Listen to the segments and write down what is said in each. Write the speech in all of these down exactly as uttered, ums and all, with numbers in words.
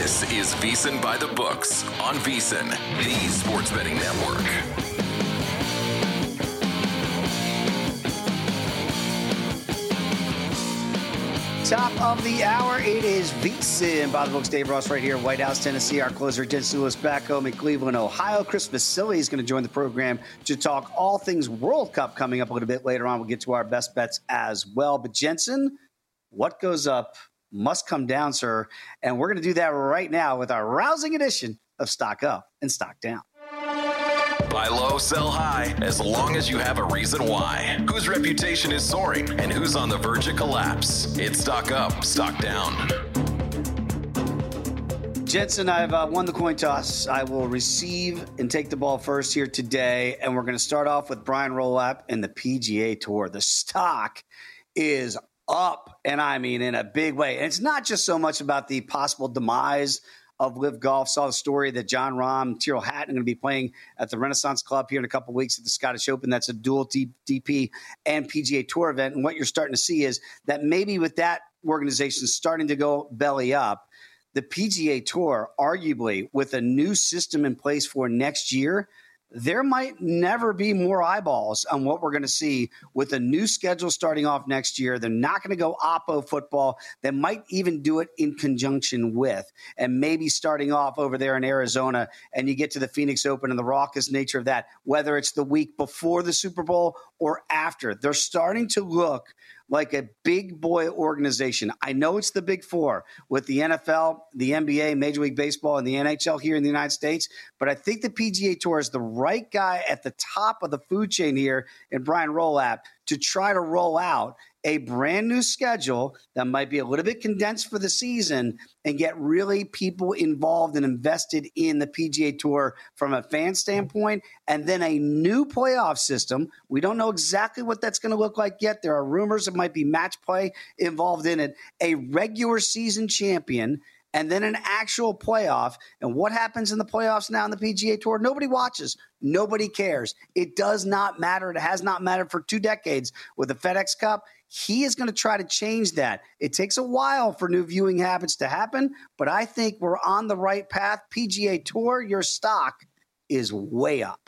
This is VSiN by the Books on VSiN, the sports betting network. Top of the hour, it is VSiN by the Books. Dave Ross right here, White House, Tennessee. Our closer, Jensen Lewis, back home in Cleveland, Ohio. Chris Vasili is going to join the program to talk all things World Cup coming up a little bit later on. We'll get to our best bets as well. But Jensen, what goes up must come down, sir. And we're going to do that right now with our rousing edition of Stock Up and Stock Down. Buy low, sell high, as long as you have a reason why. Whose reputation is soaring and who's on the verge of collapse. It's Stock Up, Stock Down. Jensen, I've uh, won the coin toss. I will receive and take the ball first here today. And we're going to start off with Brian Rolapp and the P G A Tour. The stock is up, and I mean in a big way. And it's not just so much about the possible demise of Live Golf. Saw the story that John Rahm and Tyrrell Hatton are going to be playing at the Renaissance Club here in a couple of weeks at the Scottish Open. That's a dual D P and P G A Tour event. And what you're starting to see is that maybe with that organization starting to go belly up, the P G A Tour, arguably with a new system in place for next year, there might never be more eyeballs on what we're going to see with a new schedule starting off next year. They're not going to go Oppo football. They might even do it in conjunction with, and maybe starting off over there in Arizona, and you get to the Phoenix Open and the raucous nature of that, whether it's the week before the Super Bowl or after. They're starting to look like a big boy organization. I know it's the big four with the N F L, the N B A, Major League Baseball, and the N H L here in the United States, but I think the P G A Tour is the right guy at the top of the food chain here in Brian Rolapp to try to roll out a brand new schedule that might be a little bit condensed for the season and get really people involved and invested in the P G A Tour from a fan standpoint, and then a new playoff system. We don't know exactly what that's going to look like yet. There are rumors it might be match play involved in it, a regular season champion, and then an actual playoff. And what happens in the playoffs now in the P G A Tour? Nobody watches. Nobody cares. It does not matter. It has not mattered for two decades with the FedEx Cup. He is going to try to change that. It takes a while for new viewing habits to happen, but I think we're on the right path. P G A Tour, your stock is way up.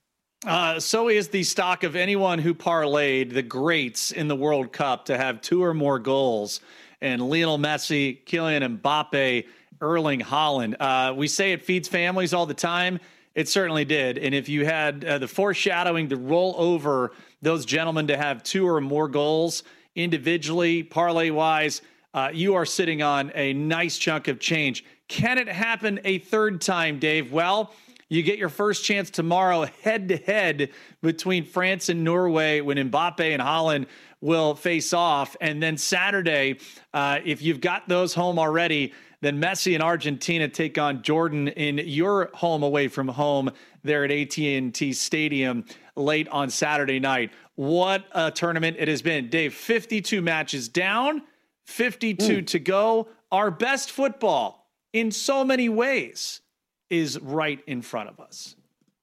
Uh, so is the stock of anyone who parlayed the greats in the World Cup to have two or more goals. And Lionel Messi, Kylian Mbappe, Erling Haaland. Uh, we say it feeds families all the time. It certainly did. And if you had uh, the foreshadowing to roll over those gentlemen to have two or more goals individually, parlay-wise, uh, you are sitting on a nice chunk of change. Can it happen a third time, Dave? Well, you get your first chance tomorrow head-to-head between France and Norway when Mbappe and Haaland will face off. And then Saturday, uh, if you've got those home already, then Messi and Argentina take on Jordan in your home away from home there at A T and T Stadium late on Saturday night. What a tournament it has been. Dave, fifty-two matches down, fifty-two mm. to go. Our best football in so many ways is right in front of us.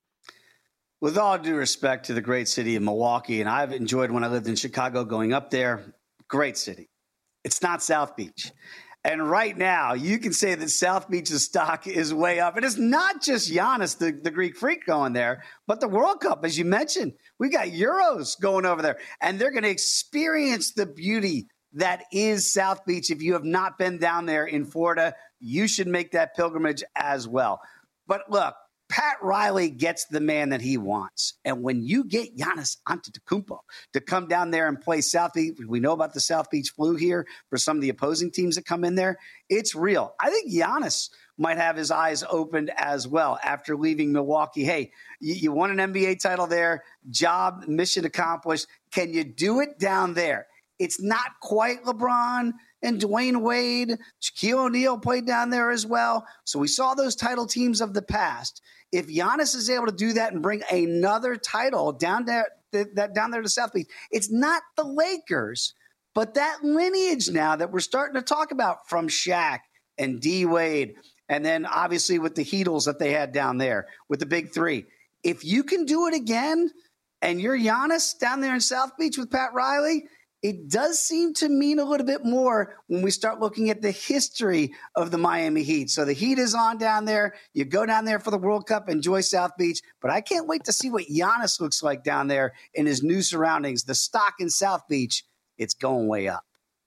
With all due respect to the great city of Milwaukee, and I've enjoyed when I lived in Chicago going up there, great city. It's not South Beach. And right now, you can say that South Beach's stock is way up. And it's not just Giannis, the, the Greek freak, going there, but the World Cup, as you mentioned. We've got Euros going over there, and they're going to experience the beauty that is South Beach. If you have not been down there in Florida, you should make that pilgrimage as well. But look, Pat Riley gets the man that he wants. And when you get Giannis Antetokounmpo to come down there and play South Beach, we know about the South Beach flu here for some of the opposing teams that come in there. It's real. I think Giannis might have his eyes opened as well after leaving Milwaukee. Hey, you, you won an N B A title there, job, mission accomplished. Can you do it down there? It's not quite LeBron and Dwayne Wade. Shaquille O'Neal played down there as well. So we saw those title teams of the past. If Giannis is able to do that and bring another title down there, that down there to South Beach, it's not the Lakers, but that lineage now that we're starting to talk about from Shaq and D Wade, and then obviously with the Heatles that they had down there with the big three. If you can do it again, and you're Giannis down there in South Beach with Pat Riley, it does seem to mean a little bit more when we start looking at the history of the Miami Heat. So the Heat is on down there. You go down there for the World Cup, enjoy South Beach. But I can't wait to see what Giannis looks like down there in his new surroundings. The stock in South Beach, it's going way up.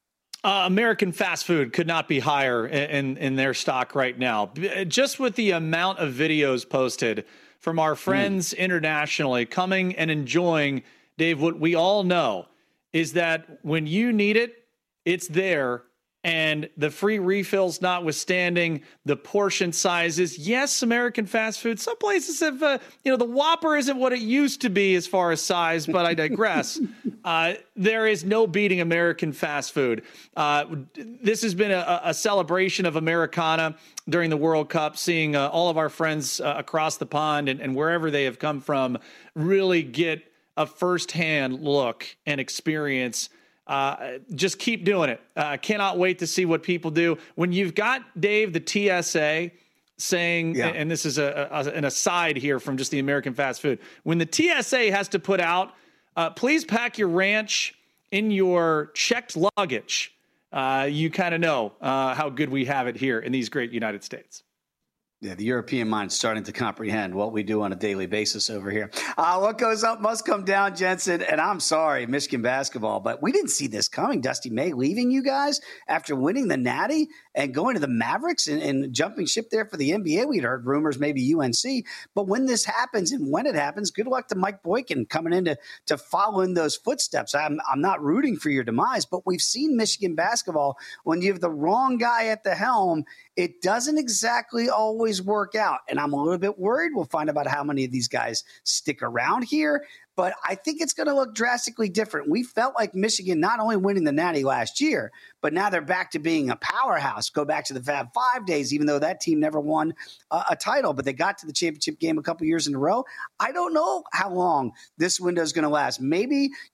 Uh, American fast food could not be higher in, in, in their stock right now. Just with the amount of videos posted from our friends mm. internationally coming and enjoying, Dave, what we all know is that when you need it, it's there. And the free refills notwithstanding, the portion sizes, yes, American fast food, some places have, uh, you know, the Whopper isn't what it used to be as far as size, but I digress. uh, there is no beating American fast food. Uh, this has been a, a celebration of Americana during the World Cup, seeing uh, all of our friends uh, across the pond and, and wherever they have come from really get a firsthand look and experience. Uh, just keep doing it. I uh, cannot wait to see what people do. When you've got, Dave, the T S A saying, yeah. and this is a, a, an aside here from just the American fast food, when the T S A has to put out, uh, please pack your ranch in your checked luggage, uh, you kind of know uh, how good we have it here in these great United States. Yeah, the European mind's starting to comprehend what we do on a daily basis over here. Uh, what goes up must come down, Jensen. And I'm sorry, Michigan basketball, but we didn't see this coming. Dusty May leaving you guys after winning the Natty and going to the Mavericks and, and jumping ship there for the N B A. We'd heard rumors maybe U N C. But when this happens and when it happens, good luck to Mike Boykin coming in to, to follow in those footsteps. I'm, I'm not rooting for your demise, but we've seen Michigan basketball. When you have the wrong guy at the helm, it doesn't exactly always work out. And I'm a little bit worried. We'll find out how many of these guys stick around here. But I think it's going to look drastically different. We felt like Michigan not only winning the Natty last year, but now they're back to being a powerhouse. Go back to the Fab Five days, even though that team never won a, a title. But they got to the championship game a couple years in a row. I don't know how long this window is going to last. Maybe –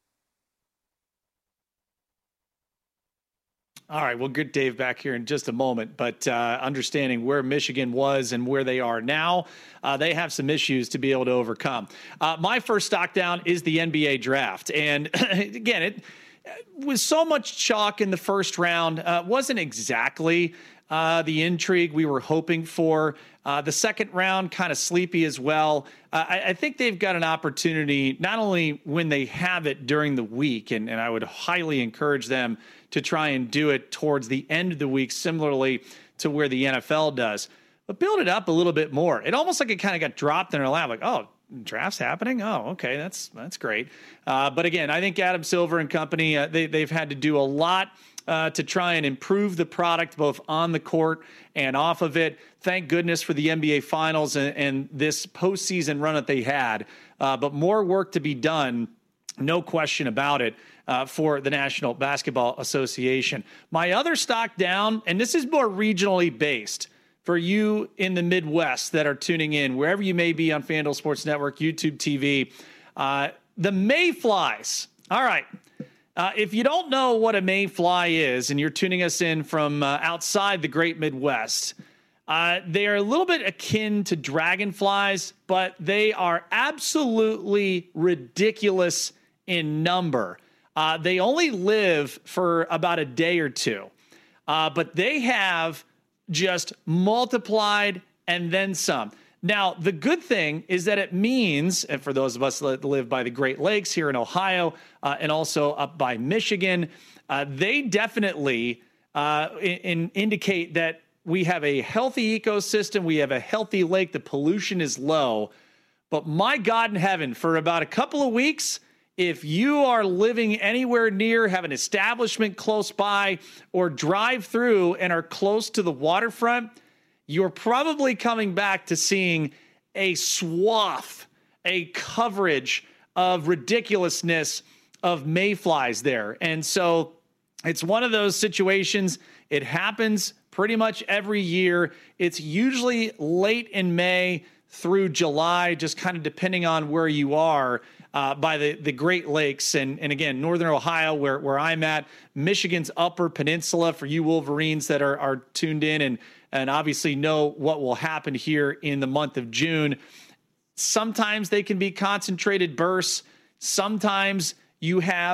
All right, we'll get Dave back here in just a moment, but uh, understanding where Michigan was and where they are now, uh, they have some issues to be able to overcome. Uh, my first stock down is the N B A draft. And again, it was so much chalk in the first round. Uh, wasn't exactly uh, the intrigue we were hoping for. Uh, the second round, kind of sleepy as well. Uh, I, I think they've got an opportunity, not only when they have it during the week, and, and I would highly encourage them to try and do it towards the end of the week, similarly to where the N F L does, but build it up a little bit more. It almost like it kind of got dropped in our lap, like, oh, draft's happening? Oh, okay, that's that's great. Uh, but again, I think Adam Silver and company, uh, they, they've had to do a lot uh, to try and improve the product, both on the court and off of it. Thank goodness for the N B A Finals and, and this postseason run that they had. Uh, but more work to be done, no question about it, uh, for the National Basketball Association. My other stock down, and this is more regionally based for you in the Midwest that are tuning in, wherever you may be on FanDuel Sports Network, YouTube T V, uh, the Mayflies. All right. Uh, if you don't know what a Mayfly is, and you're tuning us in from uh, outside the great Midwest, uh, they are a little bit akin to dragonflies, but they are absolutely ridiculous in number. Uh, they only live for about a day or two, uh, but they have just multiplied and then some. Now, the good thing is that it means, and for those of us that live by the Great Lakes here in Ohio uh, and also up by Michigan, uh, they definitely uh, in, in indicate that we have a healthy ecosystem. We have a healthy lake. The pollution is low. But my God in heaven, for about a couple of weeks, if you are living anywhere near, have an establishment close by, or drive through and are close to the waterfront, you're probably coming back to seeing a swath, a coverage of ridiculousness of mayflies there. And so it's one of those situations. It happens pretty much every year. It's usually late in May through July, just kind of depending on where you are. Uh, by the, the Great Lakes and, and again, Northern Ohio, where, where I'm at, Michigan's Upper Peninsula for you Wolverines that are, are tuned in and, and obviously know what will happen here in the month of June. Sometimes they can be concentrated bursts. Sometimes you have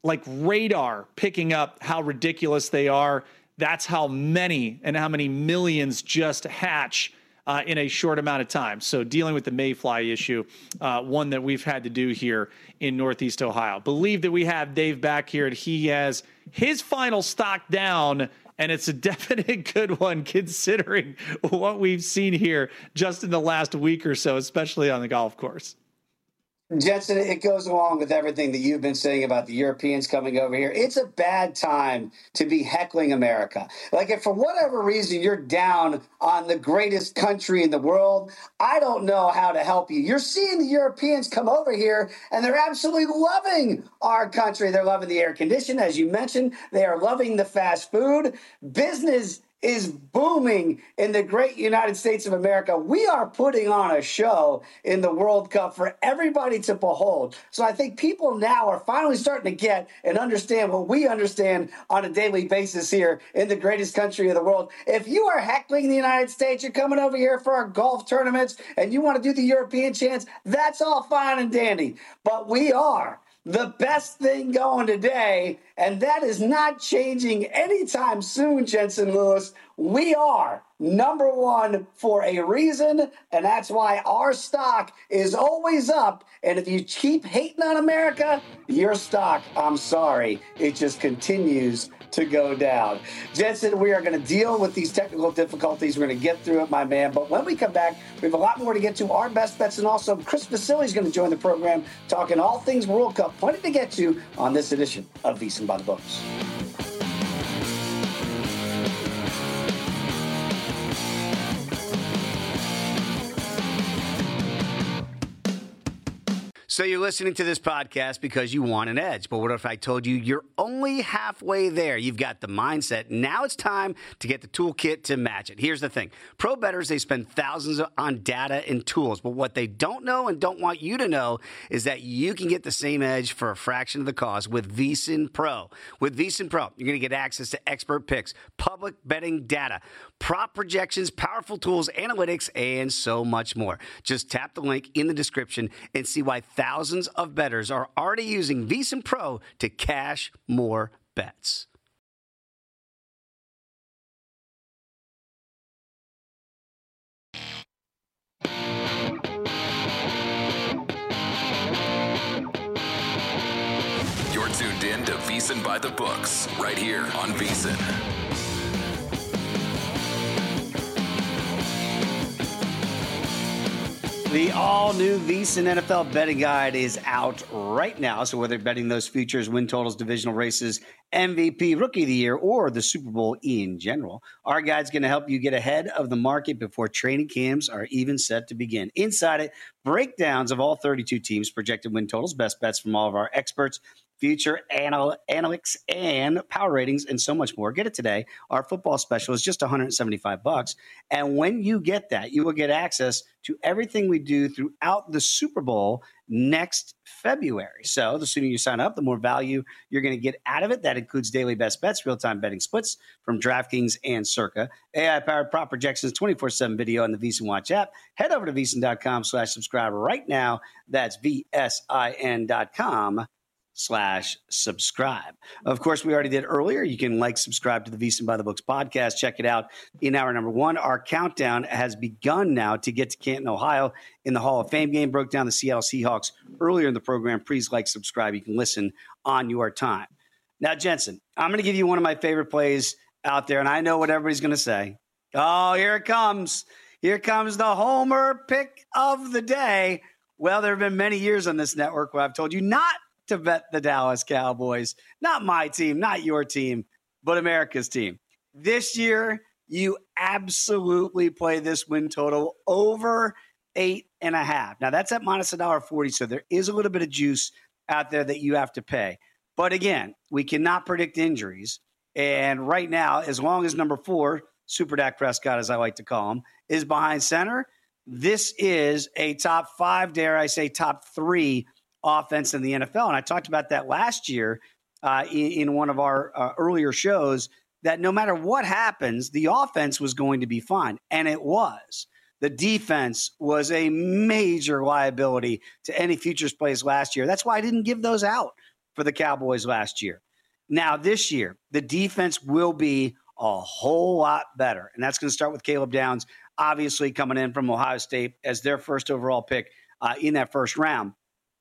like radar picking up how ridiculous they are. That's how many and how many millions just hatch uh, in a short amount of time. So dealing with the mayfly issue, uh, one that we've had to do here in Northeast Ohio. Believe that we have Dave back here, and he has his final stock down, and it's a definite good one considering what we've seen here just in the last week or so, especially on the golf course. Jensen, it goes along with everything that you've been saying about the Europeans coming over here. It's a bad time to be heckling America. Like, if for whatever reason you're down on the greatest country in the world, I don't know how to help you. You're seeing the Europeans come over here, and they're absolutely loving our country. They're loving the air conditioning, as you mentioned. They are loving the fast food. Business is booming in the great United States of America. We are putting on a show in the World Cup for everybody to behold. So I think people now are finally starting to get and understand what we understand on a daily basis here in the greatest country of the world. If you are heckling the United States, you're coming over here for our golf tournaments, and you want to do the European chants, that's all fine and dandy. But we are the best thing going today, and that is not changing anytime soon, Jensen Lewis. We are number one for a reason, and that's why our stock is always up. And if you keep hating on America, your stock, I'm sorry, it just continues to go down. Jensen, we are going to deal with these technical difficulties. We're going to get through it, my man. But when we come back, we have a lot more to get to, our best bets, and also Chris Vasily is going to join the program talking all things World Cup. Plenty to get to on this edition of VSiN by the Books. So you're listening to this podcast because you want an edge. But what if I told you you're only halfway there? You've got the mindset. Now it's time to get the toolkit to match it. Here's the thing. Pro bettors, they spend thousands on data and tools. But what they don't know and don't want you to know is that you can get the same edge for a fraction of the cost with VSiN Pro. With VSiN Pro, you're going to get access to expert picks, public betting data, prop projections, powerful tools, analytics, and so much more. Just tap the link in the description and see why thousands of bettors are already using VSiN Pro to cash more bets. You're tuned in to VSiN by the Books, right here on VSiN. The all-new VSiN N F L betting guide is out right now. So whether betting those futures, win totals, divisional races, M V P, Rookie of the Year, or the Super Bowl in general, our guide's going to help you get ahead of the market before training camps are even set to begin. Inside it, breakdowns of all thirty-two teams, projected win totals, best bets from all of our experts, future anal- analytics, and power ratings, and so much more. Get it today. Our football special is just one hundred seventy-five bucks. And when you get that, you will get access to everything we do throughout the Super Bowl next February. So the sooner you sign up, the more value you're going to get out of it. That includes daily best bets, real-time betting splits from DraftKings and Circa, A I-powered prop projections, twenty-four seven video on the VSiN Watch app. Head over to VSiN.com slash subscribe right now. That's V S I N dot com slash subscribe. Of course, we already did earlier. You can like, subscribe to the VSiN by the Books podcast. Check it out in hour number one. Our countdown has begun now to get to Canton, Ohio in the Hall of Fame game. Broke down the Seattle Seahawks earlier in the program. Please like, subscribe. You can listen on your time. Now, Jensen, I'm going to give you one of my favorite plays out there, and I know what everybody's going to say. Oh, here it comes. Here comes the homer pick of the day. Well, there have been many years on this network where I've told you not to bet the Dallas Cowboys. Not my team, not your team, but America's team. This year, you absolutely play this win total over eight and a half. Now, that's at minus one dollar forty, so there is a little bit of juice out there that you have to pay. But again, we cannot predict injuries. And right now, as long as number four, Super Dak Prescott, as I like to call him, is behind center, this is a top five, dare I say, top three offense in the N F L. And I talked about that last year uh, in, in one of our uh, earlier shows, that no matter what happens, the offense was going to be fine. And it was. The defense was a major liability to any futures plays last year. That's why I didn't give those out for the Cowboys last year. Now, this year, the defense will be a whole lot better. And that's going to start with Caleb Downs, obviously coming in from Ohio State as their first overall pick uh, in that first round.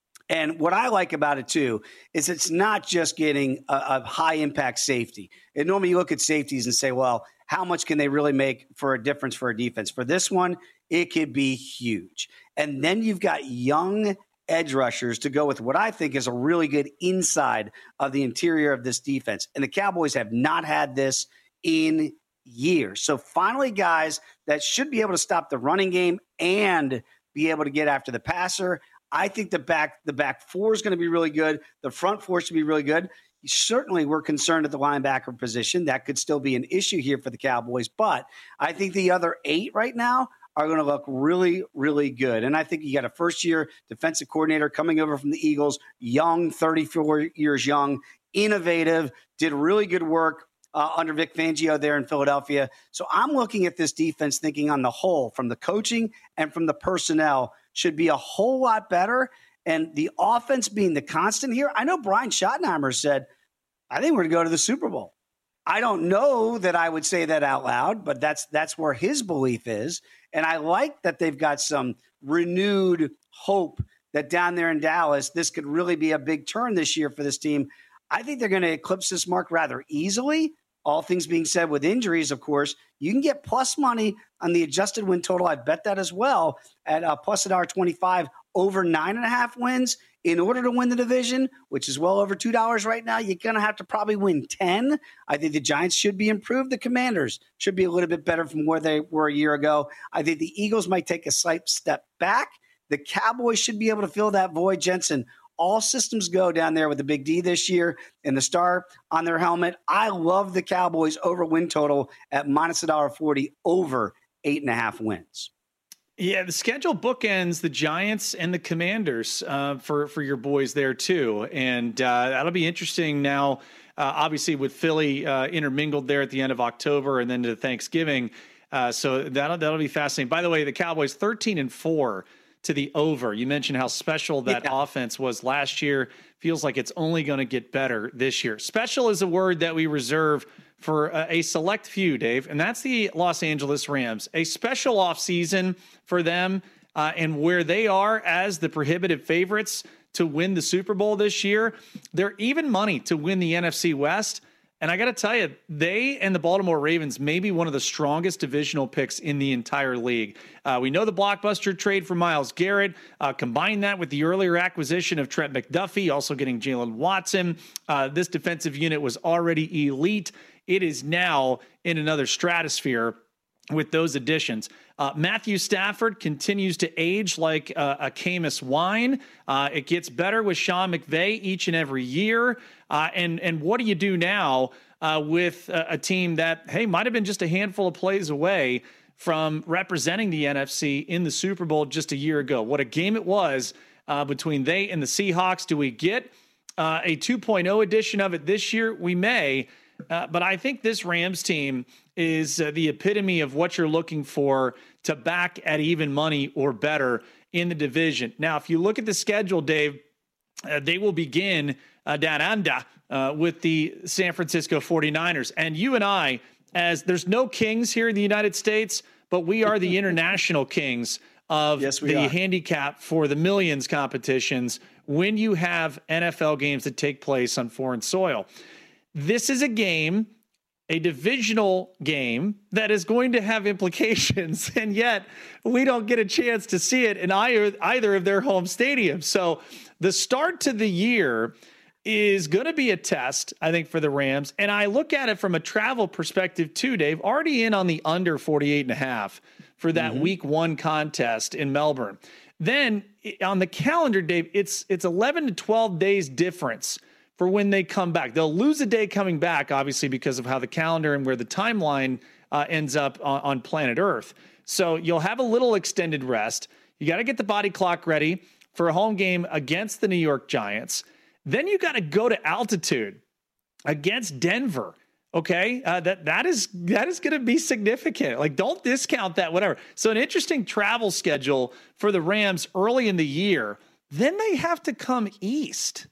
And what I like about it, too, is it's not just getting a, a high-impact safety. And normally you look at safeties and say, well, how much can they really make for a difference for a defense? For this one, it could be huge. And then you've got young edge rushers to go with what I think is a really good inside of the interior of this defense. And the Cowboys have not had this in years. So finally, guys that should be able to stop the running game and be able to get after the passer. I think the back the back four is going to be really good. The front four should be really good. Certainly, we're concerned at the linebacker position. That could still be an issue here for the Cowboys. But I think the other eight right now are going to look really, really good. And I think you got a first-year defensive coordinator coming over from the Eagles, young, thirty-four years young, innovative, did really good work uh, under Vic Fangio there in Philadelphia. So I'm looking at this defense thinking on the whole, from the coaching and from the personnel, should be a whole lot better. And the offense being the constant here, I know Brian Schottenheimer said, I think we're going to go to the Super Bowl. I don't know that I would say that out loud, but that's that's where his belief is. And I like that they've got some renewed hope that down there in Dallas, this could really be a big turn this year for this team. I think they're going to eclipse this mark rather easily. All things being said, with injuries, of course, you can get plus money on the adjusted win total. I bet that as well at uh, plus one dollar twenty-five over nine and a half wins. In order to win the division, which is well over two dollars right now, you're going to have to probably win ten. I think the Giants should be improved. The Commanders should be a little bit better from where they were a year ago. I think the Eagles might take a slight step back. The Cowboys should be able to fill that void. Jensen, all systems go down there with the Big D this year and the star on their helmet. I love the Cowboys over win total at minus one dollar forty over eight and a half wins. Yeah, the schedule bookends the Giants and the Commanders uh, for, for your boys there, too. And uh, that'll be interesting now, uh, obviously, with Philly uh, intermingled there at the end of October and then to Thanksgiving. Uh, so that'll, that'll be fascinating. By the way, the Cowboys thirteen and four to the over. You mentioned how special that yeah. offense was last year. Feels like it's only going to get better this year. Special is a word that we reserve for a, a select few, Dave, and that's the Los Angeles Rams. A special offseason for them uh, and where they are as the prohibitive favorites to win the Super Bowl this year. They're even money to win the N F C West. And I got to tell you, they and the Baltimore Ravens may be one of the strongest divisional picks in the entire league. Uh, we know the blockbuster trade for Myles Garrett. Uh, combine that with the earlier acquisition of Trent McDuffie, also getting Jalen Watson. Uh, this defensive unit was already elite. It is now in another stratosphere with those additions. Uh, Matthew Stafford continues to age like uh, a Camus wine. Uh, it gets better with Sean McVay each and every year. Uh, and, and what do you do now uh, with a, a team that, hey, might have been just a handful of plays away from representing the N F C in the Super Bowl just a year ago? What a game it was uh, between they and the Seahawks. Do we get uh, a two point oh edition of it this year? We may. Uh, but I think this Rams team is uh, the epitome of what you're looking for to back at even money or better in the division. Now, if you look at the schedule, Dave, uh, they will begin uh, down under uh, with the San Francisco forty-niners. And you and I, as there's no kings here in the United States, but we are the international kings of yes, we the are. handicap for the millions competitions when you have N F L games that take place on foreign soil. This is a game, a divisional game that is going to have implications, and yet we don't get a chance to see it in either, either of their home stadiums. So the start to the year is going to be a test, I think, for the Rams. And I look at it from a travel perspective too, Dave, already in on the under forty-eight and a half for that mm-hmm. week one contest in Melbourne. Then on the calendar, Dave, it's it's eleven to twelve days difference for when they come back. They'll lose a day coming back, obviously, because of how the calendar and where the timeline uh, ends up on, on planet Earth. So you'll have a little extended rest. You got to get the body clock ready for a home game against the New York Giants. Then you got to go to altitude against Denver. Okay, uh, that that is that is going to be significant. Like, don't discount that. Whatever. So an interesting travel schedule for the Rams early in the year. Then they have to come east.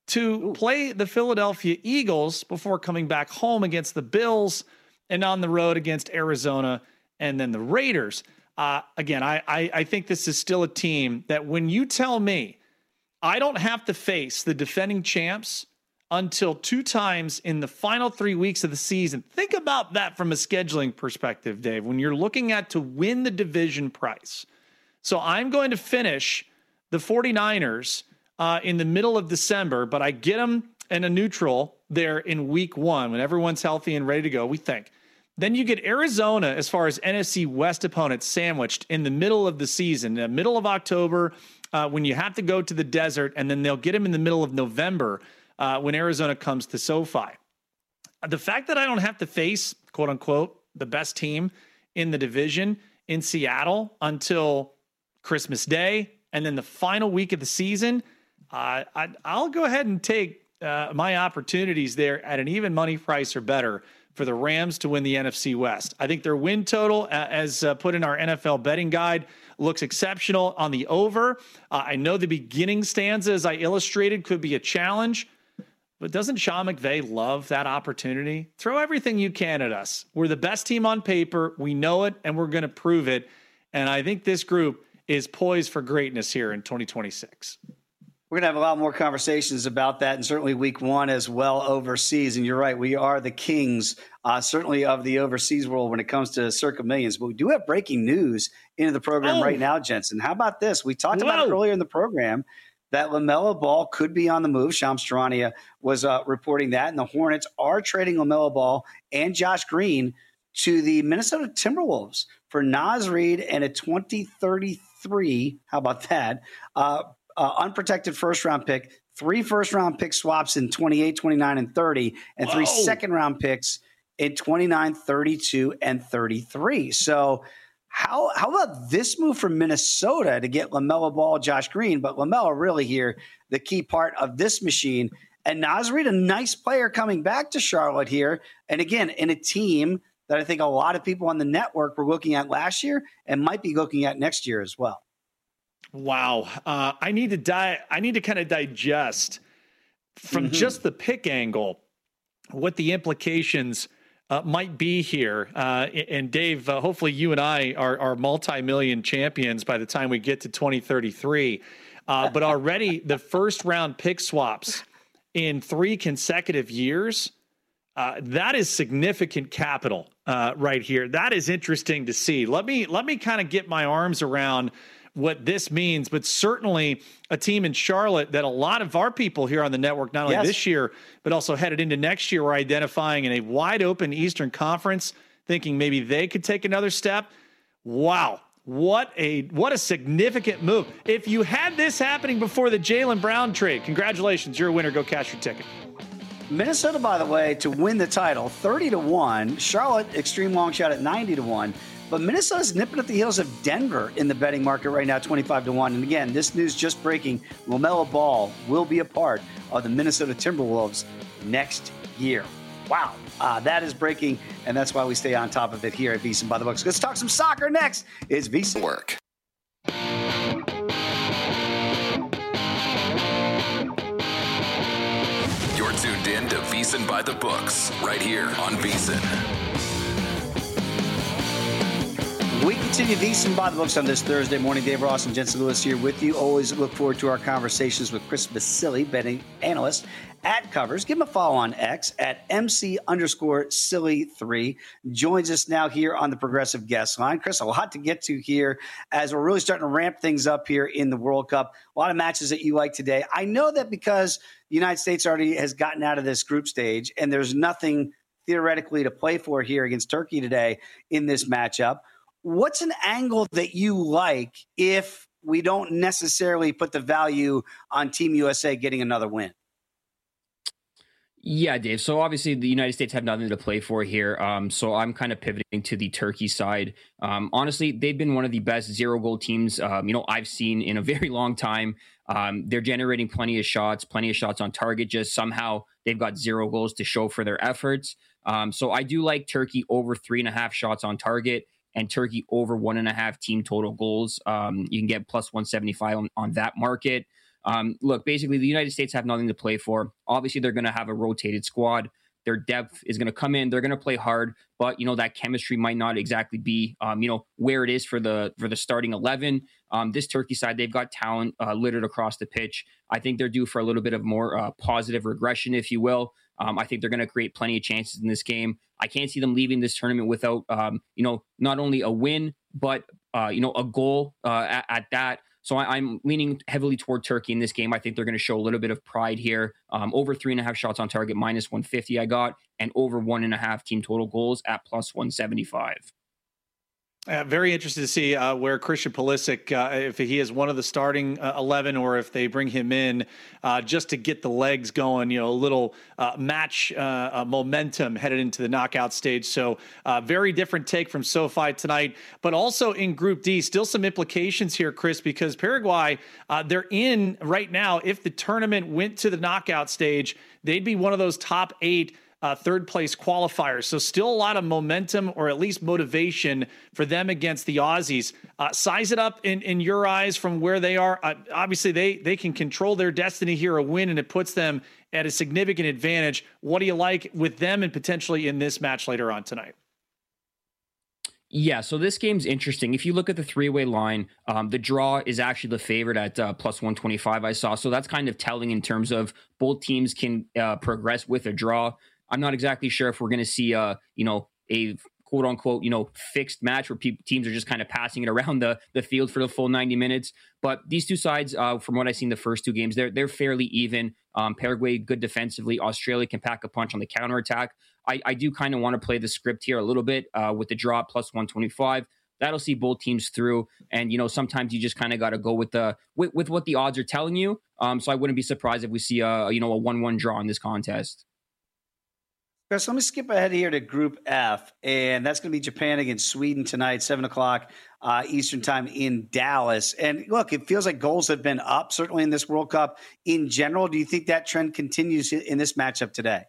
to Ooh. play the Philadelphia Eagles before coming back home against the Bills and on the road against Arizona and then the Raiders. Uh, again, I, I, I think this is still a team that when you tell me I don't have to face the defending champs until two times in the final three weeks of the season, think about that from a scheduling perspective, Dave, when you're looking at to win the division price. So I'm going to finish the 49ers uh, in the middle of December, but I get them in a neutral there in week one when everyone's healthy and ready to go, we think. Then you get Arizona as far as N F C West opponents sandwiched in the middle of the season, the middle of October, uh, when you have to go to the desert, and then they'll get them in the middle of November uh, when Arizona comes to SoFi. The fact that I don't have to face, quote unquote, the best team in the division in Seattle until Christmas Day and then the final week of the season, uh, I, I'll go ahead and take uh, my opportunities there at an even money price or better for the Rams to win the N F C West. I think their win total, uh, as uh, put in our N F L betting guide, looks exceptional on the over. Uh, I know the beginning stanza, as I illustrated, could be a challenge, but doesn't Sean McVay love that opportunity? Throw everything you can at us. We're the best team on paper. We know it, and we're going to prove it. And I think this group is poised for greatness here in twenty twenty-six. We're going to have a lot more conversations about that, and certainly week one as well overseas. And you're right, we are the kings, uh, certainly of the overseas world when it comes to Circa Millions. But we do have breaking news into the program oh. right now, Jensen. How about this? We talked Whoa. about it earlier in the program that LaMelo Ball could be on the move. Shams Charania was uh, reporting that, and the Hornets are trading LaMelo Ball and Josh Green to the Minnesota Timberwolves for Naz Reid and a twenty thirty-three. How about that? Uh, Uh, unprotected first-round pick, three first-round pick swaps in twenty-eight, twenty-nine, and thirty, and three Whoa. second-round picks in twenty-nine, thirty-two, and thirty-three. So how how about this move from Minnesota to get LaMelo Ball, Josh Green, but LaMelo really here, the key part of this machine. And Naz Reid, a nice player coming back to Charlotte here, and again, in a team that I think a lot of people on the network were looking at last year and might be looking at next year as well. Wow. Uh, I need to di- I need to kind of digest from mm-hmm. just the pick angle what the implications uh, might be here. Uh, and Dave, uh, hopefully you and I are, are multi-million champions by the time we get to twenty thirty-three. Uh, but already the first round pick swaps in three consecutive years, uh, that is significant capital uh, right here. That is interesting to see. Let me, let me kind of get my arms around what this means, but certainly a team in Charlotte that a lot of our people here on the network, not only yes. this year, but also headed into next year, were identifying in a wide open Eastern Conference, thinking maybe they could take another step. Wow. What a, what a significant move. If you had this happening before the Jaylen Brown trade, congratulations, you're a winner. Go cash your ticket. Minnesota, by the way, to win the title, thirty to one. Charlotte, extreme long shot at ninety to one. But Minnesota's nipping at the heels of Denver in the betting market right now, twenty-five to one. And again, this news just breaking, LaMelo Ball will be a part of the Minnesota Timberwolves next year. Wow, uh, that is breaking, and that's why we stay on top of it here at VSiN by the Books. Let's talk some soccer next. It's VSiN Work. You're tuned in to VSiN by the Books, right here on VSiN. We continue VSiN by the Books on this Thursday morning. Dave Ross and Jensen Lewis here with you. Always look forward to our conversations with Chris Basili, betting analyst at Covers. Give him a follow on X at MC underscore Silly three. Joins us now here on the Progressive Guest Line. Chris, a lot to get to here as we're really starting to ramp things up here in the World Cup. A lot of matches that you like today. I know that because the United States already has gotten out of this group stage and there's nothing theoretically to play for here against Turkey today in this matchup. What's an angle that you like if we don't necessarily put the value on Team U S A getting another win? Yeah, Dave. So obviously the United States have nothing to play for here. Um, so I'm kind of pivoting to the Turkey side. Um, honestly, they've been one of the best zero goal teams, um, you know, I've seen in a very long time. Um, they're generating plenty of shots, plenty of shots on target. Just somehow they've got zero goals to show for their efforts. Um, so I do like Turkey over three and a half shots on target, and Turkey over one and a half team total goals. Um, you can get plus one seventy-five on, on that market. Um, look, basically, the United States have nothing to play for. Obviously, they're going to have a rotated squad. Their depth is going to come in. They're going to play hard, but you know that chemistry might not exactly be, um, you know, where it is for the for the starting eleven. Um, this Turkey side, they've got talent uh, littered across the pitch. I think they're due for a little bit of more uh, positive regression, if you will. Um, I think they're going to create plenty of chances in this game. I can't see them leaving this tournament without, um, you know, not only a win, but uh, you know, a goal uh, at, at that. So I, I'm leaning heavily toward Turkey in this game. I think they're going to show a little bit of pride here. Um, over three and a half shots on target, minus one fifty I got, and over one and a half team total goals at plus one seventy-five. Uh, very interested to see uh, where Christian Pulisic, uh, if he is one of the starting uh, eleven or if they bring him in uh, just to get the legs going, you know, a little uh, match uh, uh, momentum headed into the knockout stage. So uh, very different take from SoFi tonight, but also in Group D, still some implications here, Chris, because Paraguay, uh, they're in right now. If the tournament went to the knockout stage, they'd be one of those top eight Uh, third place qualifiers. So still a lot of momentum or at least motivation for them against the Aussies. Uh, size it up in, in your eyes from where they are. Uh, obviously, they they can control their destiny here, a win, and it puts them at a significant advantage. What do you like with them and potentially in this match later on tonight? Yeah, so this game's interesting. If you look at the three-way line, um, the draw is actually the favorite at uh, plus one twenty-five I saw. So that's kind of telling in terms of both teams can uh, progress with a draw. I'm not exactly sure if we're going to see, uh, you know, a quote unquote, you know, fixed match where pe- teams are just kind of passing it around the, the field for the full ninety minutes. But these two sides, uh, from what I've seen the first two games, they're they're fairly even. Um, Paraguay, good defensively. Australia can pack a punch on the counterattack. I, I do kind of want to play the script here a little bit uh, with the draw plus one twenty-five. That'll see both teams through. And, you know, sometimes you just kind of got to go with the with, with what the odds are telling you. Um, so I wouldn't be surprised if we see a, you know, a one one draw in this contest. Chris, let me skip ahead here to Group F, and that's going to be Japan against Sweden tonight, seven o'clock uh, Eastern time in Dallas. And look, it feels like goals have been up, certainly in this World Cup in general. Do you think that trend continues in this matchup today?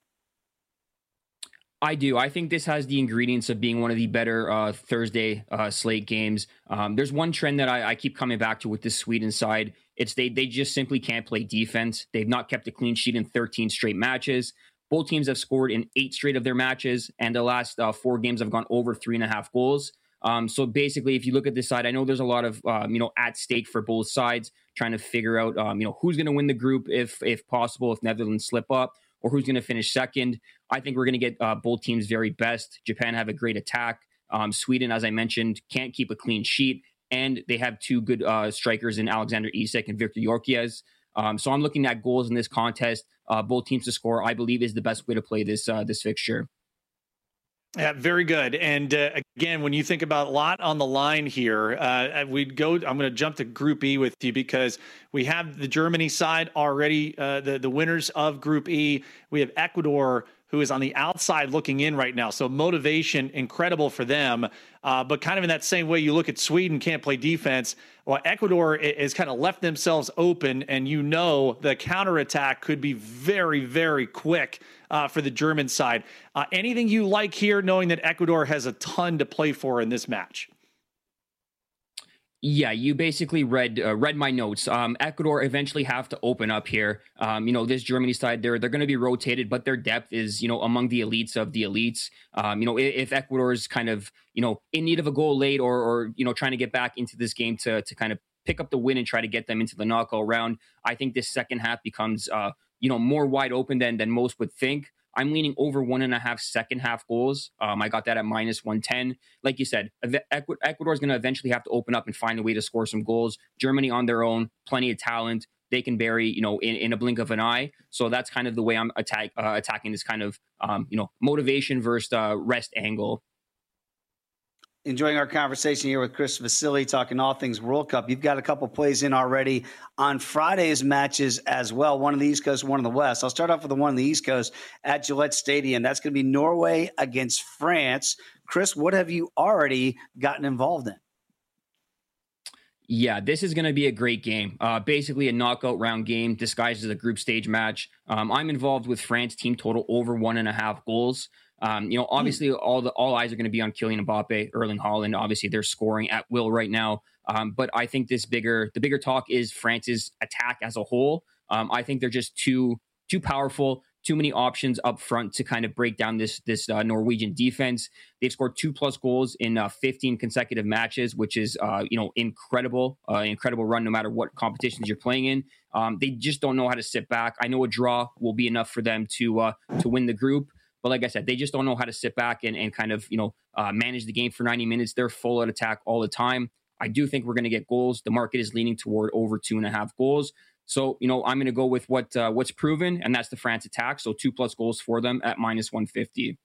I do. I think this has the ingredients of being one of the better uh, Thursday uh, slate games. Um, there's one trend that I, I keep coming back to with this Sweden side. It's they they just simply can't play defense. They've not kept a clean sheet in thirteen straight matches. Both teams have scored in eight straight of their matches, and the last uh, four games have gone over three and a half goals. Um, so basically, if you look at this side, I know there's a lot of um, you know at stake for both sides, trying to figure out um, you know who's going to win the group if if possible, if Netherlands slip up, or who's going to finish second. I think we're going to get uh, both teams very best. Japan have a great attack. Um, Sweden, as I mentioned, can't keep a clean sheet, and they have two good uh, strikers in Alexander Isak and Victor Gyökeres. Um, so I'm looking at goals in this contest. Uh, both teams to score, I believe, is the best way to play this uh, this fixture. Yeah, very good. And uh, again, when you think about a lot on the line here, uh, we'd go. I'm going to jump to Group E with you because we have the Germany side already, uh, the the winners of Group E. We have Ecuador, who is on the outside looking in right now. So motivation, incredible for them. Uh, but kind of in that same way, you look at Sweden, can't play defense. Well, Ecuador has kind of left themselves open, and you know the counterattack could be very, very quick uh, for the German side. Uh, anything you like here, knowing that Ecuador has a ton to play for in this match? Yeah, you basically read uh, read my notes. Um, Ecuador eventually have to open up here. Um, you know, this Germany side, they're they're going to be rotated, but their depth is, you know, among the elites of the elites. Um, you know, if, if Ecuador is kind of, you know, in need of a goal late or, or you know, trying to get back into this game to to kind of pick up the win and try to get them into the knockout round, I think this second half becomes, uh, you know, more wide open than than most would think. I'm leaning over one and a half second half goals. Um, I got that at minus one ten. Like you said, Ecuador is going to eventually have to open up and find a way to score some goals. Germany on their own, plenty of talent. They can bury, you know, in, in a blink of an eye. So that's kind of the way I'm attack, uh, attacking this kind of, um, you know, motivation versus uh, rest angle. Enjoying our conversation here with Chris Vasili, talking all things World Cup. You've got a couple plays in already on Friday's matches as well. One on the East Coast, one on the West. I'll start off with the one on the East Coast at Gillette Stadium. That's going to be Norway against France. Chris, what have you already gotten involved in? Yeah, this is going to be a great game. Uh, basically a knockout round game disguised as a group stage match. Um, I'm involved with France team total over one and a half goals. Um, you know, obviously all the all eyes are going to be on Kylian Mbappe, Erling Haaland. Obviously, they're scoring at will right now. Um, but I think this bigger, the bigger talk is France's attack as a whole. Um, I think they're just too too powerful, too many options up front to kind of break down this this uh, Norwegian defense. They've scored two plus goals in uh, fifteen consecutive matches, which is uh, you know incredible, uh, incredible run no matter what competitions you're playing in. Um, they just don't know how to sit back. I know a draw will be enough for them to uh, to win the group. But like I said, they just don't know how to sit back and, and kind of, you know, uh, manage the game for ninety minutes. They're full at attack all the time. I do think we're going to get goals. The market is leaning toward over two and a half goals. So, you know, I'm going to go with what uh, what's proven, and that's the France attack. So two plus goals for them at minus one fifty.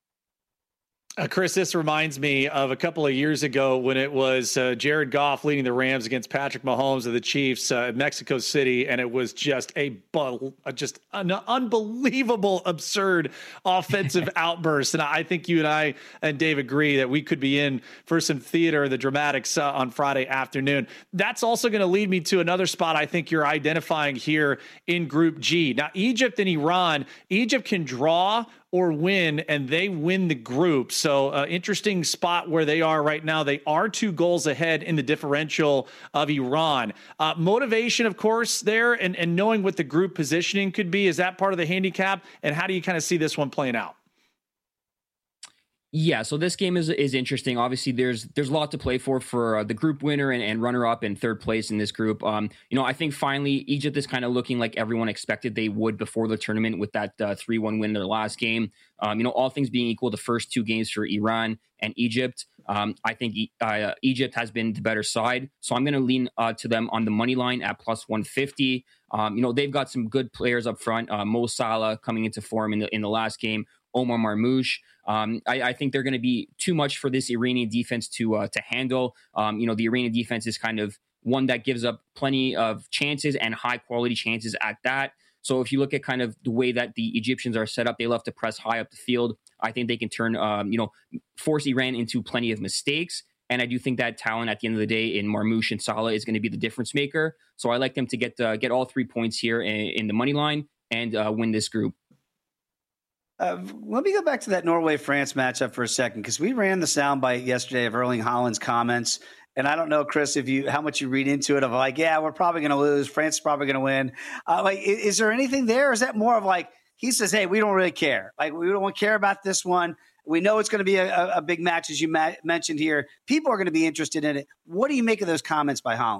Uh, Chris, this reminds me of a couple of years ago when it was uh, Jared Goff leading the Rams against Patrick Mahomes of the Chiefs uh, in Mexico City, and it was just a bu- just an unbelievable, absurd offensive outburst. And I think you and I and Dave agree that we could be in for some theater, the dramatics uh, on Friday afternoon. That's also going to lead me to another spot I think you're identifying here in Group G. Now, Egypt and Iran, Egypt can draw or win, and they win the group. So uh, interesting spot where they are right now. They are two goals ahead in the differential of Iran. Uh, motivation, of course, there, and, and knowing what the group positioning could be, is that part of the handicap? And how do you kind of see this one playing out? Yeah, so this game is is interesting. Obviously, there's there's a lot to play for for uh, the group winner and, and runner up and third place in this group. Um, you know, I think finally Egypt is kind of looking like everyone expected they would before the tournament with that uh, three one win in their last game. Um, you know, all things being equal, the first two games for Iran and Egypt, um, I think uh, Egypt has been the better side. So I'm going to lean uh, to them on the money line at plus one fifty. Um, you know, they've got some good players up front. Uh, Mo Salah coming into form in the in the last game. Omar Marmoush. Um, I, I think they're going to be too much for this Iranian defense to uh, to handle. Um, you know, the Iranian defense is kind of one that gives up plenty of chances and high quality chances at that. So if you look at kind of the way that the Egyptians are set up, they love to press high up the field. I think they can turn, um, you know, force Iran into plenty of mistakes. And I do think that talent at the end of the day in Marmoush and Salah is going to be the difference maker. So I like them to get uh, get all three points here in, in the money line and uh, win this group. Uh, let me go back to that Norway-France matchup for a second, because we ran the soundbite yesterday of Erling Haaland's comments. And I don't know, Chris, if you how much you read into it of like, yeah, we're probably going to lose. France is probably going to win. Uh, like, is, is there anything there? Or is that more of like he says, hey, we don't really care. Like, we don't care about this one. We know it's going to be a, a big match, as you ma- mentioned here. People are going to be interested in it. What do you make of those comments by Haaland?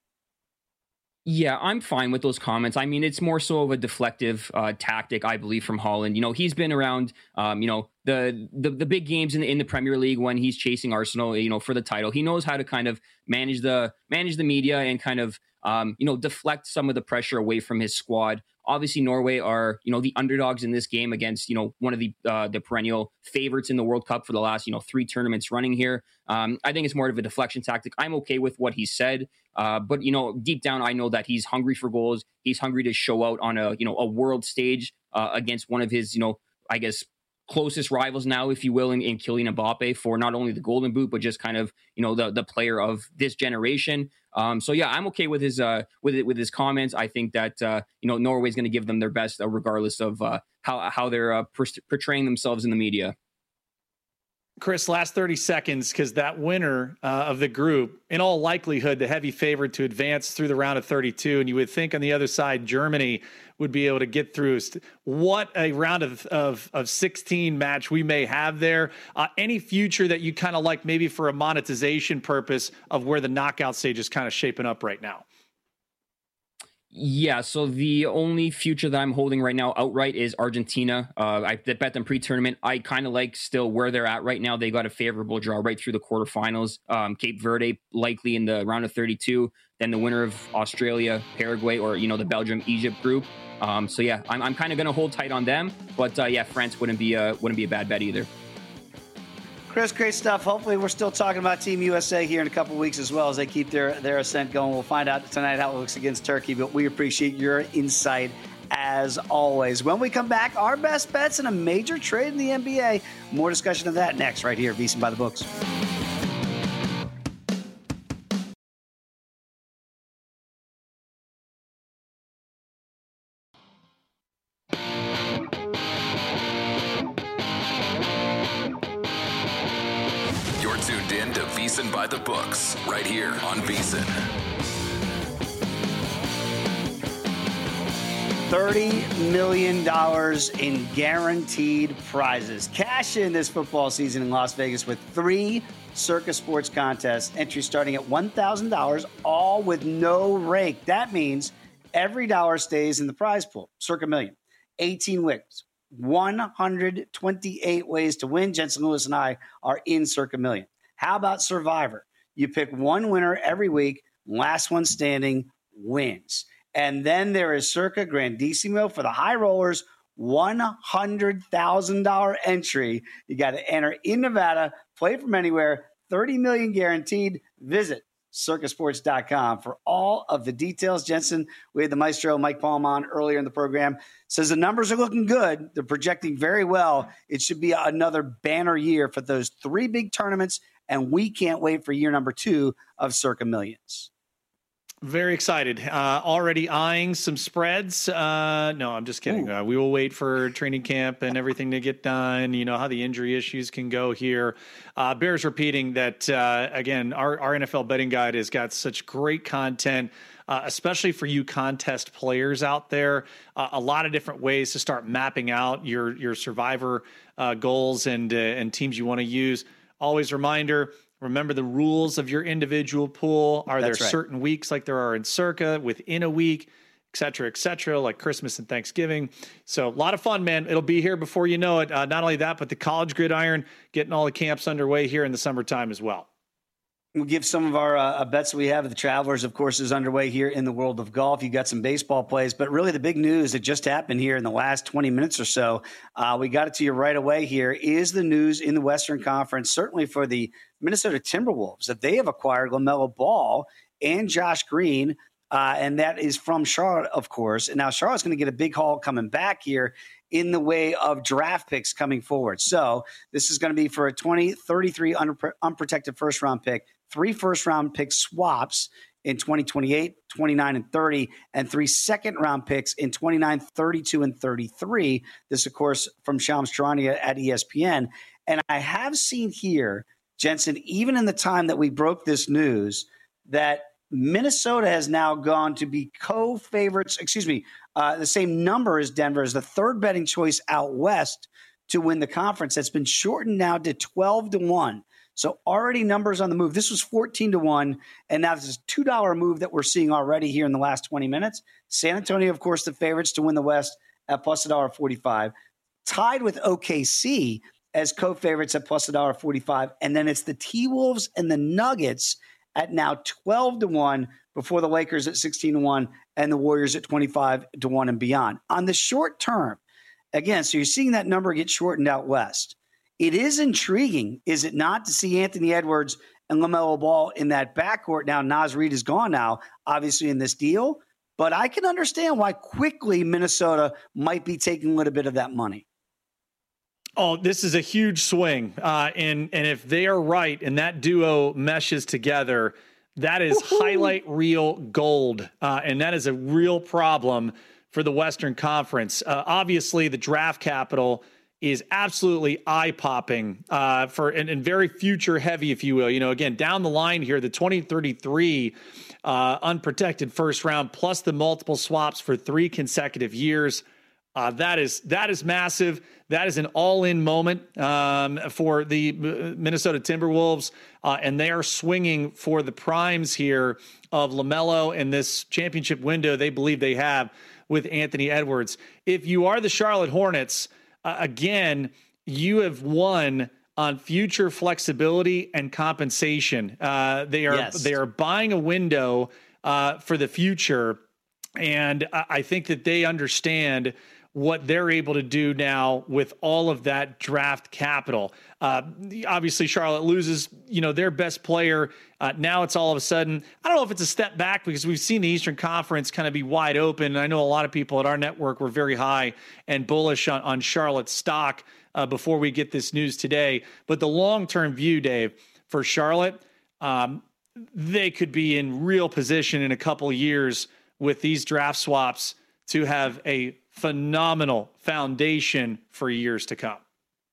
Yeah, I'm fine with those comments. I mean, it's more so of a deflective uh, tactic, I believe, from Haaland. You know, he's been around, um, you know, the, the the big games in the, in the Premier League when he's chasing Arsenal, you know, for the title. He knows how to kind of manage the manage the media and kind of, um, you know, deflect some of the pressure away from his squad. Obviously, Norway are, you know, the underdogs in this game against, you know, one of the uh, the perennial favorites in the World Cup for the last, you know, three tournaments running here. Um, I think it's more of a deflection tactic. I'm okay with what he said, uh, but, you know, deep down, I know that he's hungry for goals. He's hungry to show out on a, you know, a world stage uh, against one of his, you know, I guess, closest rivals now, if you will, in, in Kylian Mbappe for not only the Golden Boot, but just kind of, you know, the the player of this generation. Um, so yeah, I'm okay with his uh, with it, with his comments. I think that uh, you know Norway's going to give them their best, uh, regardless of uh, how how they're uh, portraying themselves in the media. Chris, last thirty seconds, because that winner uh, of the group, in all likelihood, the heavy favorite to advance through the round of thirty-two. And you would think on the other side, Germany would be able to get through. What a round of, of, of sixteen match we may have there. Uh, any future that you kind of like, maybe for a monetization purpose of where the knockout stage is kind of shaping up right now? Yeah, so the only future that I'm holding right now outright is Argentina. Uh, I bet them pre-tournament. I kind of like still where they're at right now. They got a favorable draw right through the quarterfinals. Um, Cape Verde likely in the round of thirty-two. Then the winner of Australia, Paraguay, or, you know, the Belgium-Egypt group. Um, so yeah, I'm, I'm kind of going to hold tight on them. But uh, yeah, France wouldn't be a, wouldn't be a bad bet either. Chris, great stuff. Hopefully we're still talking about Team U S A here in a couple of weeks as well as they keep their, their ascent going. We'll find out tonight how it looks against Turkey, but we appreciate your insight as always. When we come back, our best bets in a major trade in the N B A. More discussion of that next right here at VSiN by the Books. VSiN by the books, right here on VSiN. thirty million dollars in guaranteed prizes. Cash in this football season in Las Vegas with three Circa Sports contests. Entry starting at one thousand dollars, all with no rake. That means every dollar stays in the prize pool. Circa Million. eighteen wins. one hundred twenty-eight ways to win. Jensen Lewis and I are in Circa Million. How about Survivor? You pick one winner every week. Last one standing wins. And then there is Circa Grandissimo for the high rollers, one hundred thousand dollars entry. You got to enter in Nevada, play from anywhere, thirty million dollars guaranteed. Visit circa sports dot com for all of the details. Jensen, we had the maestro Mike Palm on earlier in the program. Says the numbers are looking good. They're projecting very well. It should be another banner year for those three big tournaments, and we can't wait for year number two of Circa Millions. Very excited. Uh, already eyeing some spreads. Uh, no, I'm just kidding. Uh, we will wait for training camp and everything to get done. You know how the injury issues can go here. Uh, bears repeating that, uh, again, our, our N F L betting guide has got such great content, uh, especially for you contest players out there. Uh, a lot of different ways to start mapping out your, your survivor uh, goals and, uh, and teams you want to use. Always reminder, remember the rules of your individual pool. Are That's there right. certain weeks like there are in Circa within a week, et cetera, et cetera, like Christmas and Thanksgiving. So a lot of fun, man. It'll be here before you know it. Uh, not only that, but the College Gridiron getting all the camps underway here in the summertime as well. We'll give some of our uh, bets that we have. The Travelers, of course, is underway here in the world of golf. You got some baseball plays, but really the big news that just happened here in the last twenty minutes or so, uh, we got it to you right away here, is the news in the Western Conference, certainly for the Minnesota Timberwolves, that they have acquired LaMelo Ball and Josh Green, uh, and that is from Charlotte, of course. And now Charlotte's going to get a big haul coming back here in the way of draft picks coming forward. So this is going to be for a twenty thirty-three unpro- unprotected first-round pick, three first-round pick swaps in twenty twenty-eight, twenty-nine, and thirty, and three second-round picks in twenty-nine, thirty-two, and thirty-three. This, of course, from Shams Charania at E S P N. And I have seen here, Jensen, even in the time that we broke this news, that Minnesota has now gone to be co-favorites, excuse me, uh, the same number as Denver, as the third betting choice out west to win the conference. That's been shortened now to twelve to one. So already numbers on the move. This was fourteen to one, and now this is a two dollar move that we're seeing already here in the last twenty minutes. San Antonio, of course, the favorites to win the West at plus one forty-five. Tied with O K C as co-favorites at plus one forty-five. And then it's the T-Wolves and the Nuggets at now twelve to one, before the Lakers at sixteen to one and the Warriors at twenty-five to one and beyond. On the short term, again, so you're seeing that number get shortened out west. It is intriguing, is it not, to see Anthony Edwards and LaMelo Ball in that backcourt. Now, Naz Reid is gone now, obviously, in this deal. But I can understand why quickly Minnesota might be taking a little bit of that money. Oh, this is a huge swing. Uh, and, and if they are right and that duo meshes together, that is Woo-hoo. highlight reel gold. Uh, and that is a real problem for the Western Conference. Uh, obviously, the draft capital is absolutely eye-popping uh, for and, and very future-heavy, if you will. You know, again, down the line here, the twenty thirty-three uh, unprotected first round plus the multiple swaps for three consecutive years. Uh, that is that is massive. That is an all-in moment um, for the Minnesota Timberwolves, uh, and they are swinging for the primes here of LaMelo in this championship window they believe they have with Anthony Edwards. If you are the Charlotte Hornets, uh, again, you have won on future flexibility and compensation. Uh, they are yes. they are buying a window uh, for the future, and I, I think that they understand what they're able to do now with all of that draft capital. Uh, obviously, Charlotte loses, you know, their best player. Uh, now it's all of a sudden, I don't know if it's a step back, because we've seen the Eastern Conference kind of be wide open. And I know a lot of people at our network were very high and bullish on, on Charlotte's stock uh, before we get this news today. But the long-term view, Dave, for Charlotte, um, they could be in real position in a couple of years with these draft swaps to have a phenomenal foundation for years to come.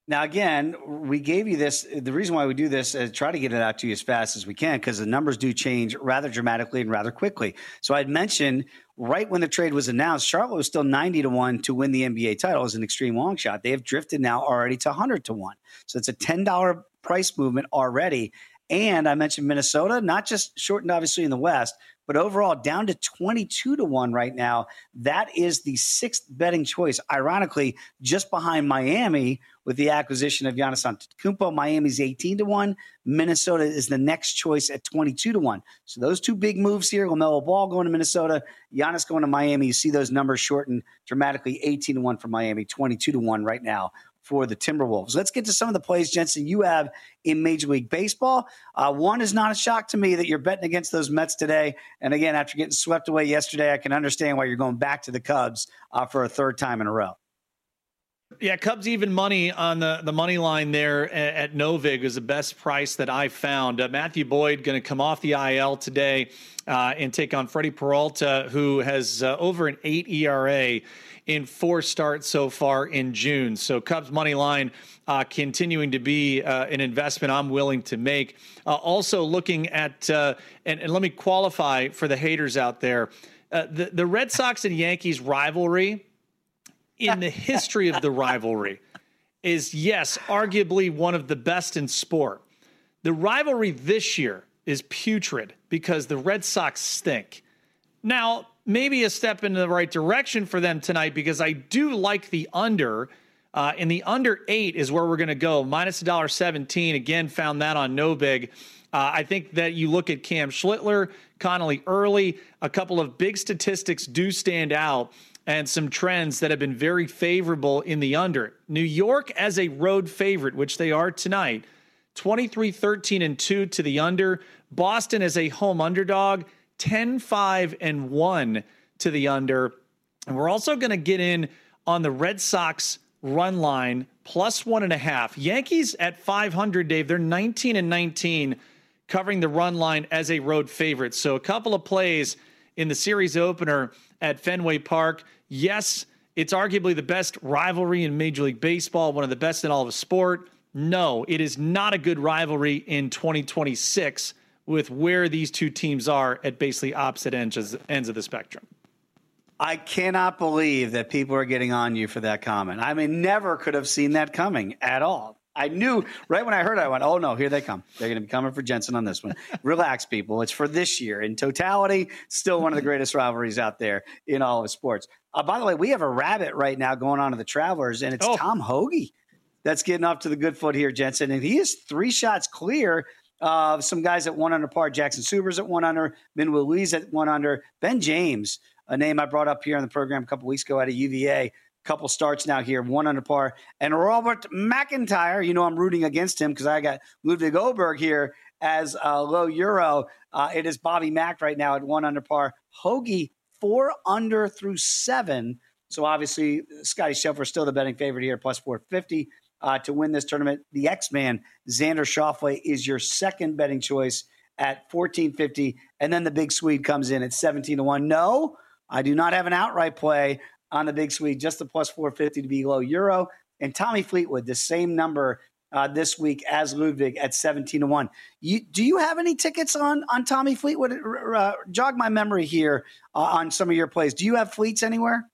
Now, again, we gave you this. The reason why we do this is try to get it out to you as fast as we can because the numbers do change rather dramatically and rather quickly. So I'd mentioned right when the trade was announced, Charlotte was still ninety to one to win the N B A title as an extreme long shot. They have drifted now already to one hundred to one. So it's a ten dollars price movement already. And I mentioned Minnesota, not just shortened obviously in the West, but overall down to twenty-two to one right now. That is the sixth betting choice. Ironically, just behind Miami with the acquisition of Giannis Antetokounmpo. Miami's eighteen to one. Minnesota is the next choice at twenty-two to one. So those two big moves here, LaMelo Ball going to Minnesota, Giannis going to Miami. You see those numbers shorten dramatically, eighteen to one for Miami, twenty-two to one right now for the Timberwolves. Let's get to some of the plays, Jensen, you have in Major League Baseball. Uh, one is not a shock to me that you're betting against those Mets today. And again, after getting swept away yesterday, I can understand why you're going back to the Cubs uh, for a third time in a row. Yeah, Cubs even money on the, the money line there at, at Novig is the best price that I found. Uh, Matthew Boyd going to come off the I L today uh, and take on Freddie Peralta, who has uh, over an eight E R A in four starts so far in June. So Cubs money line uh, continuing to be uh, an investment I'm willing to make. Uh, also looking at, uh, and, and let me qualify for the haters out there, uh, the, the Red Sox and Yankees rivalry in the history of the rivalry is, yes, arguably one of the best in sport. The rivalry this year is putrid because the Red Sox stink. Now, maybe a step in the right direction for them tonight because I do like the under. Uh, and the under eight is where we're going to go. Minus one dollar seventeen. Again, found that on NoBig. Uh, I think that you look at Cam Schlittler, Connolly Early, a couple of big statistics do stand out and some trends that have been very favorable in the under. New York as a road favorite, which they are tonight, twenty-three thirteen and two to the under. Boston as a home underdog, ten five and one to the under. And we're also going to get in on the Red Sox run line, plus one and a half. Yankees at five hundred, Dave, they're nineteen and nineteen covering the run line as a road favorite. So a couple of plays in the series opener at Fenway Park. Yes, it's arguably the best rivalry in Major League Baseball, one of the best in all of sport. No, it is not a good rivalry in twenty twenty-six with where these two teams are at basically opposite ends, ends of the spectrum. I cannot believe that people are getting on you for that comment. I mean, never could have seen that coming at all. I knew right when I heard it, I went, oh, no, here they come. They're going to be coming for Jensen on this one. Relax, people. It's for this year. In totality, still one of the greatest rivalries out there in all of sports. Uh, by the way, we have a rabbit right now going on to the Travelers, and it's oh. Tom Hoagie that's getting off to the good foot here, Jensen. And he is three shots clear of uh, some guys at one under par. Jackson Subers at one under, Minwoo Lee's at one under. Ben James, a name I brought up here on the program a couple weeks ago out of U V A. Couple starts now here, one under par. And Robert McIntyre, you know I'm rooting against him because I got Ludwig Oberg here as a low euro. Uh, it is Bobby Mack right now at one under par. Hoagie, four under through seven. So obviously, Scotty Scheffler still the betting favorite here, plus four fifty uh, to win this tournament. The X-Man, Xander Schauffele, is your second betting choice at fourteen fifty. And then the big Swede comes in at seventeen to one. No, I do not have an outright play on the big Swede, just the plus four fifty to be low euro. And Tommy Fleetwood, the same number uh, this week as Ludwig at seventeen to one. You, do you have any tickets on, on Tommy Fleetwood? Uh, jog my memory here uh, on some of your plays. Do you have fleets anywhere?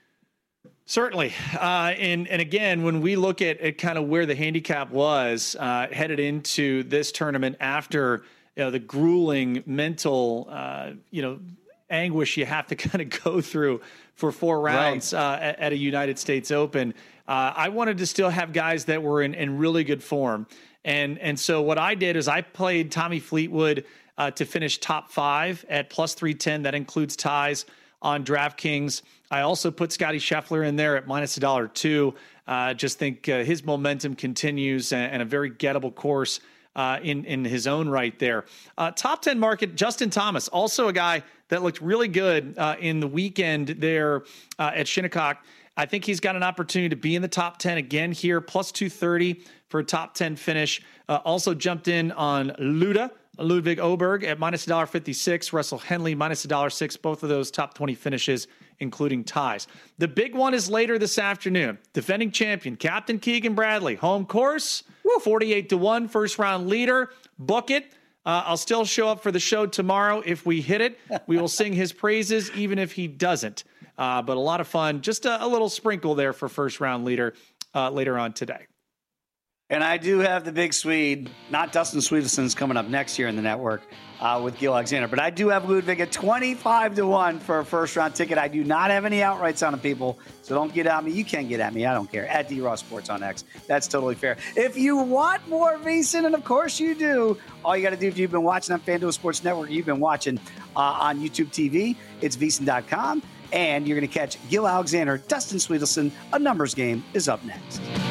Certainly. Uh, and, and again, when we look at, at kind of where the handicap was uh, headed into this tournament after you know, the grueling mental, uh, you know, anguish you have to kind of go through for four rounds right. uh, at, at a United States Open. Uh, I wanted to still have guys that were in, in really good form. And, and so what I did is I played Tommy Fleetwood uh, to finish top five at plus three ten. That includes ties on DraftKings. I also put Scotty Scheffler in there at minus a dollar two. Uh, just think uh, his momentum continues and, and a very gettable course uh, in, in his own right there. Uh, top ten market, Justin Thomas, also a guy that looked really good uh, in the weekend there uh, at Shinnecock. I think he's got an opportunity to be in the top ten again here, plus two thirty for a top ten finish. Uh, also jumped in on Luda, Ludwig Oberg at minus one dollar fifty-six, Russell Henley minus one dollar six, both of those top twenty finishes including ties. The big one is later this afternoon. Defending champion, Captain Keegan Bradley, home course, forty-eight to one, first round leader. Book it. Uh, I'll still show up for the show tomorrow. If we hit it, we will sing his praises, even if he doesn't. Uh, but a lot of fun. Just a, a little sprinkle there for first round leader uh, later on today. And I do have the big Swede, not Dustin Swedelson's coming up next year in the network uh, with Gil Alexander, but I do have Ludwig at twenty-five to one for a first round ticket. I do not have any outrights on them, people, so don't get at me. You can get at me. I don't care. At D Ross Sports on X. That's totally fair. If you want more VSiN, and of course you do, all you got to do if you've been watching on FanDuel Sports Network, you've been watching uh, on YouTube T V, it's V S I N dot com, and you're going to catch Gil Alexander, Dustin Swedelson. A numbers game is up next.